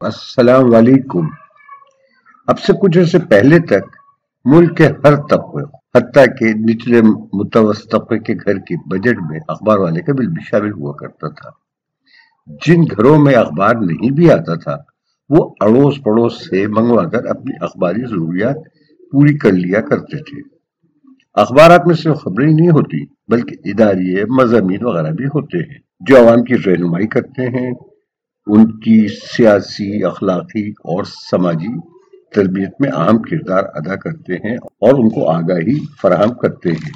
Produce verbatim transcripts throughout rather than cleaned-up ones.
السلام علیکم۔ اب سے کچھ عرصے پہلے تک ملک کے ہر طبقے حتیٰ کہ نچلے متوسط طبقے کے گھر کی بجٹ میں اخبار والے کا بل بھی شامل ہوا کرتا تھا۔ جن گھروں میں اخبار نہیں بھی آتا تھا وہ اڑوس پڑوس سے منگوا کر اپنی اخباری ضروریات پوری کر لیا کرتے تھے۔ اخبارات میں صرف خبریں ہی نہیں ہوتی بلکہ اداریے مضامین وغیرہ بھی ہوتے ہیں جو عوام کی رہنمائی کرتے ہیں، ان کی سیاسی، اخلاقی اور سماجی تربیت میں اہم کردار ادا کرتے ہیں اور ان کو آگاہی فراہم کرتے ہیں۔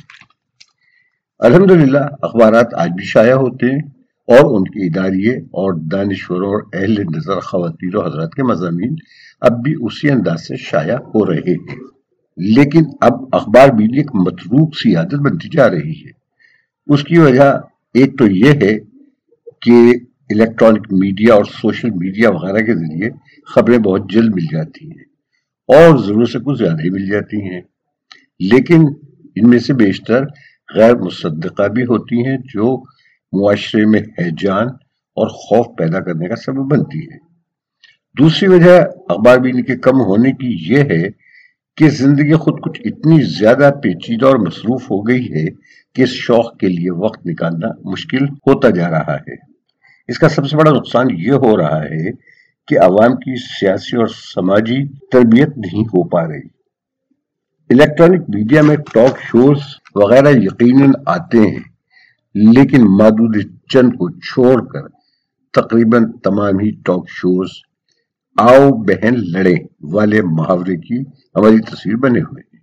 الحمدللہ اخبارات آج بھی شائع ہوتے ہیں اور ان کے اداریے اور دانشوروں اور اہل نظر خواتین و حضرات کے مضامین اب بھی اسی انداز سے شائع ہو رہے ہیں، لیکن اب اخبار بھی ایک متروک سی عادت بنتی جا رہی ہے۔ اس کی وجہ ایک تو یہ ہے کہ الیکٹرانک میڈیا اور سوشل میڈیا وغیرہ کے ذریعے خبریں بہت جلد مل جاتی ہیں اور ضرورت سے کچھ زیادہ ہی مل جاتی ہیں، لیکن ان میں سے بیشتر غیر مصدقہ بھی ہوتی ہیں جو معاشرے میں ہیجان اور خوف پیدا کرنے کا سبب بنتی ہے۔ دوسری وجہ اخبار بینی کے کم ہونے کی یہ ہے کہ زندگی خود کچھ اتنی زیادہ پیچیدہ اور مصروف ہو گئی ہے کہ اس شوق کے لیے وقت نکالنا مشکل ہوتا جا رہا ہے۔ اس کا سب سے بڑا نقصان یہ ہو رہا ہے کہ عوام کی سیاسی اور سماجی تربیت نہیں ہو پا رہی۔ الیکٹرانک میڈیا میں ٹاک شوز وغیرہ یقیناً آتے ہیں، لیکن معدود چند کو چھوڑ کر تقریباً تمام ہی ٹاک شوز آؤ بہن لڑیں والے محاورے کی ہماری تصویر بنے ہوئے ہیں۔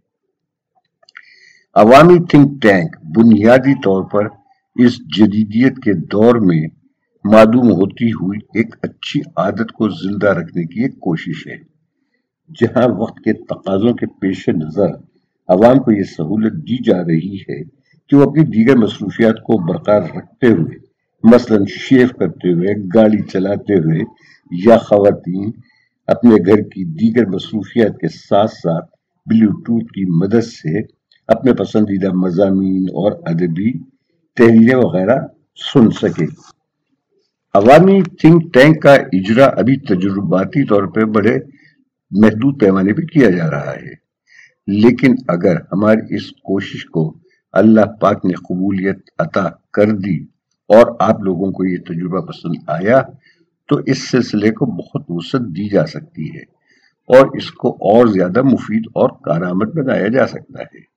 عوامی تھنک ٹینک بنیادی طور پر اس جدیدیت کے دور میں معدوم ہوتی ہوئی ایک اچھی عادت کو زندہ رکھنے کی ایک کوشش ہے، جہاں وقت کے تقاضوں کے پیش نظر عوام کو یہ سہولت دی جا رہی ہے کہ وہ اپنی دیگر مصروفیات کو برقرار رکھتے ہوئے، مثلاً شیو کرتے ہوئے، گاڑی چلاتے ہوئے، یا خواتین اپنے گھر کی دیگر مصروفیات کے ساتھ ساتھ بلوٹوتھ کی مدد سے اپنے پسندیدہ مضامین اور ادبی تحریریں وغیرہ سن سکے۔ عوامی تھنک ٹینک کا اجرا ابھی تجرباتی طور پر بڑے محدود پیمانے پر کیا جا رہا ہے، لیکن اگر ہماری اس کوشش کو اللہ پاک نے قبولیت عطا کر دی اور آپ لوگوں کو یہ تجربہ پسند آیا تو اس سلسلے کو بہت وسعت دی جا سکتی ہے اور اس کو اور زیادہ مفید اور کارآمد بنایا جا سکتا ہے۔